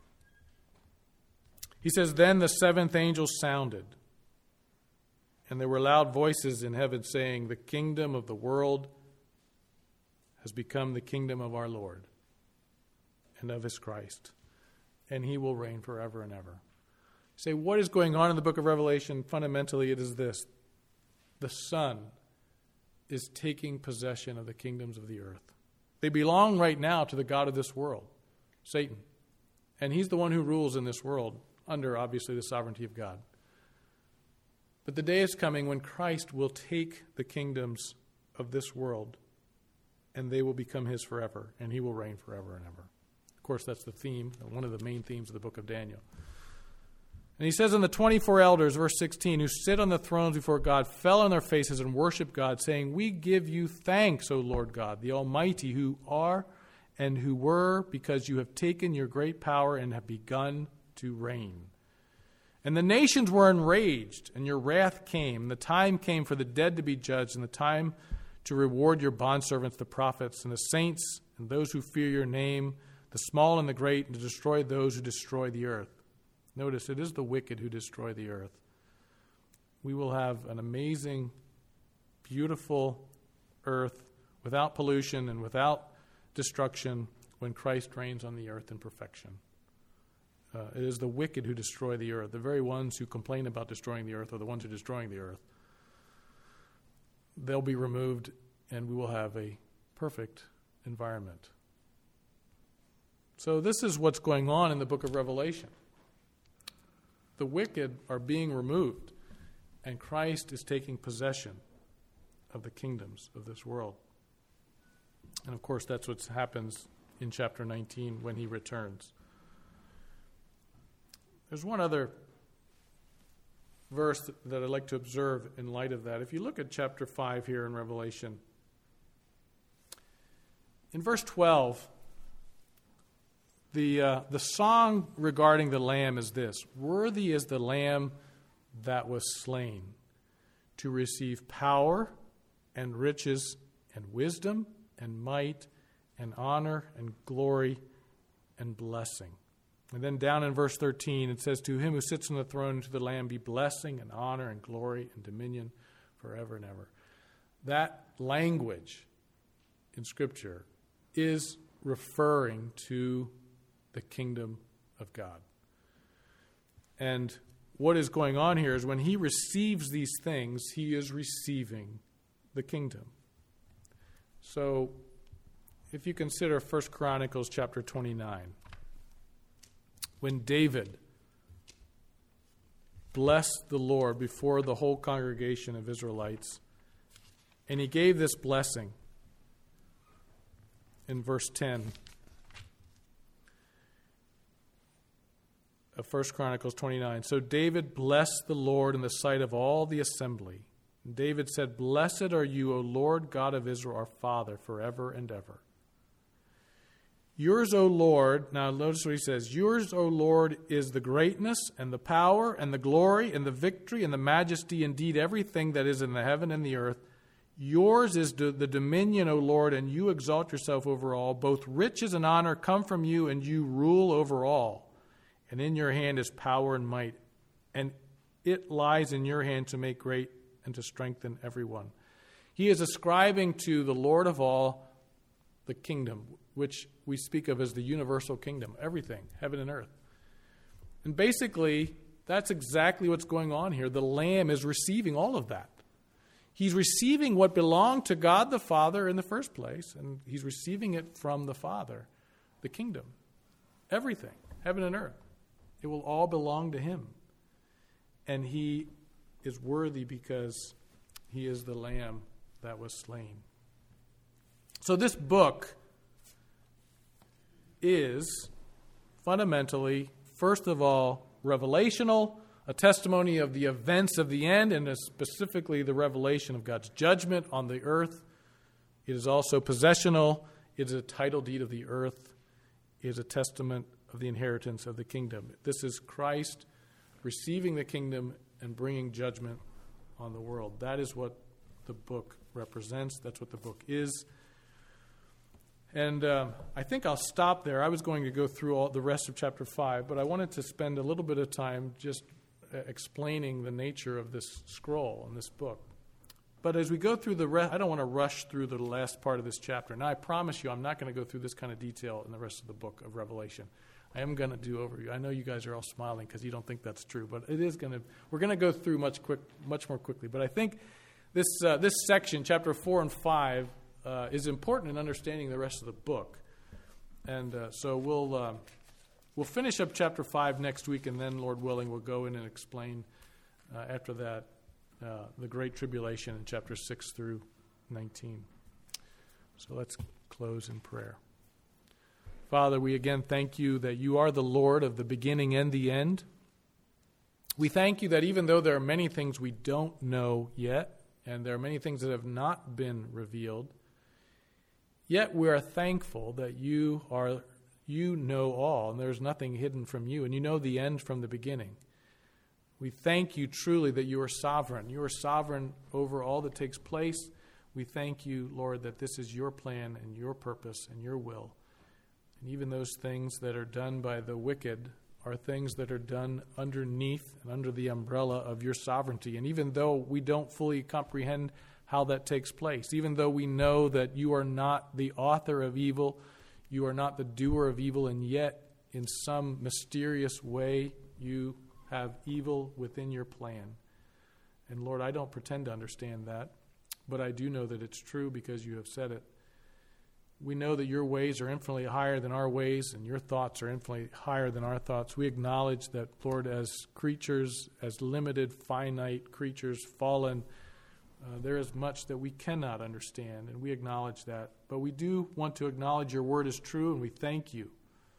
he says, "Then the seventh angel sounded, and there were loud voices in heaven saying, 'The kingdom of the world has become the kingdom of our Lord and of his Christ, and he will reign forever and ever.'" You say, what is going on in the book of Revelation? Fundamentally, it is this. The Son is taking possession of the kingdoms of the earth. They belong right now to the god of this world, Satan. And he's the one who rules in this world under, obviously, the sovereignty of God. But the day is coming when Christ will take the kingdoms of this world and they will become his forever, and he will reign forever and ever. Of course, that's the theme, one of the main themes of the book of Daniel. And he says, "And the 24 elders," verse 16, "who sit on the thrones before God, fell on their faces and worshiped God, saying, 'We give you thanks, O Lord God, the Almighty, who are and who were, because you have taken your great power and have begun to reign. And the nations were enraged, and your wrath came. The time came for the dead to be judged, and the time to reward your bondservants, the prophets, and the saints, and those who fear your name, the small and the great, and to destroy those who destroy the earth.'" Notice, it is the wicked who destroy the earth. We will have an amazing, beautiful earth without pollution and without destruction when Christ reigns on the earth in perfection. It is the wicked who destroy the earth. The very ones who complain about destroying the earth are the ones who are destroying the earth. They'll be removed, and we will have a perfect environment. So this is what's going on in the book of Revelation. The wicked are being removed, and Christ is taking possession of the kingdoms of this world. And of course, that's what happens in chapter 19 when he returns. There's one other verse that I'd like to observe in light of that. If you look at chapter 5 here in Revelation, in verse 12, the song regarding the Lamb is this: "Worthy is the Lamb that was slain to receive power and riches and wisdom and might and honor and glory and blessing." And then down in verse 13, it says, "To him who sits on the throne and to the Lamb be blessing and honor and glory and dominion forever and ever." That language in Scripture is referring to the kingdom of God. And what is going on here is when he receives these things, he is receiving the kingdom. So if you consider 1 Chronicles chapter 29, when David blessed the Lord before the whole congregation of Israelites, and he gave this blessing in verse 10 of 1 Chronicles 29. "So David blessed the Lord in the sight of all the assembly. And David said, 'Blessed are you, O Lord God of Israel, our Father, forever and ever. Yours, O Lord,'" now notice what he says, "'Yours, O Lord, is the greatness and the power and the glory and the victory and the majesty, indeed everything that is in the heaven and the earth. Yours is the dominion, O Lord, and you exalt yourself over all. Both riches and honor come from you, and you rule over all. And in your hand is power and might, and it lies in your hand to make great and to strengthen everyone.'" He is ascribing to the Lord of all the kingdom, which we speak of as the universal kingdom, everything, heaven and earth. And basically, that's exactly what's going on here. The Lamb is receiving all of that. He's receiving what belonged to God the Father in the first place, and he's receiving it from the Father, the kingdom, everything, heaven and earth. It will all belong to him. And he is worthy because he is the Lamb that was slain. So this book is fundamentally first of all, revelational, a testimony of the events of the end, and specifically the revelation of God's judgment on the earth. It is also possessional. It is a title deed of the earth. It is a testament of the inheritance of the kingdom. This is Christ receiving the kingdom and bringing judgment on the world. That is what the book represents. That's what the book is. And I think I'll stop there. I was going to go through all the rest of chapter 5, but I wanted to spend a little bit of time just explaining the nature of this scroll and this book. But as we go through the rest, I don't want to rush through the last part of this chapter. Now, I promise you I'm not going to go through this kind of detail in the rest of the book of Revelation. I am going to do overview. I know you guys are all smiling because you don't think that's true, but it is going to. We're going to go through much more quickly. But I think this section, chapter 4 and 5, is important in understanding the rest of the book. And so we'll finish up chapter 5 next week, and then, Lord willing, we'll go in and explain after that the Great Tribulation in chapters 6 through 19. So let's close in prayer. Father, we again thank you that you are the Lord of the beginning and the end. We thank you that even though there are many things we don't know yet, and there are many things that have not been revealed, yet we are thankful that you know all, and there's nothing hidden from you, and you know the end from the beginning. We thank you truly that you are sovereign. You are sovereign over all that takes place. We thank you, Lord, that this is your plan and your purpose and your will. And even those things that are done by the wicked are things that are done underneath and under the umbrella of your sovereignty. And even though we don't fully comprehend how that takes place, even though we know that you are not the author of evil, you are not the doer of evil, and yet in some mysterious way you have evil within your plan. And Lord, I don't pretend to understand that, but I do know that it's true because you have said it. We know that your ways are infinitely higher than our ways, and your thoughts are infinitely higher than our thoughts. We acknowledge that, Lord, as creatures, as limited, finite creatures, fallen, there is much that we cannot understand, and we acknowledge that. But we do want to acknowledge your word is true, and we thank you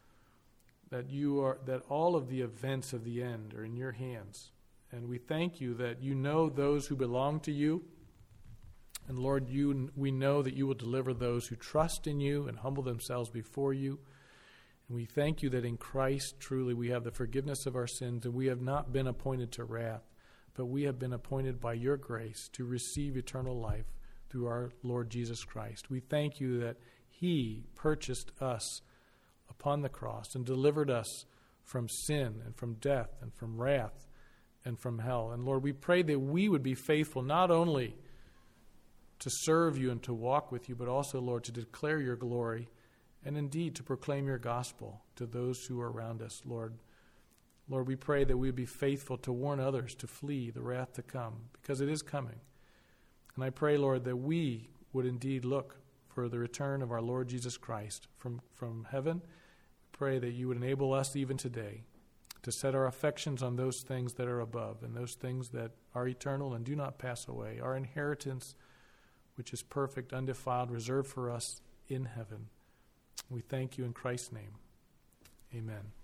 that all of the events of the end are in your hands. And we thank you that you know those who belong to you. And Lord, we know that you will deliver those who trust in you and humble themselves before you. And we thank you that in Christ, truly, we have the forgiveness of our sins, and we have not been appointed to wrath, but we have been appointed by your grace to receive eternal life through our Lord Jesus Christ. We thank you that he purchased us upon the cross and delivered us from sin and from death and from wrath and from hell. And Lord, we pray that we would be faithful not only to serve you and to walk with you, but also, Lord, to declare your glory and indeed to proclaim your gospel to those who are around us, Lord. Lord, we pray that we would be faithful to warn others to flee the wrath to come, because it is coming. And I pray, Lord, that we would indeed look for the return of our Lord Jesus Christ from heaven. Pray that you would enable us even today to set our affections on those things that are above and those things that are eternal and do not pass away, our inheritance, which is perfect, undefiled, reserved for us in heaven. We thank you in Christ's name. Amen.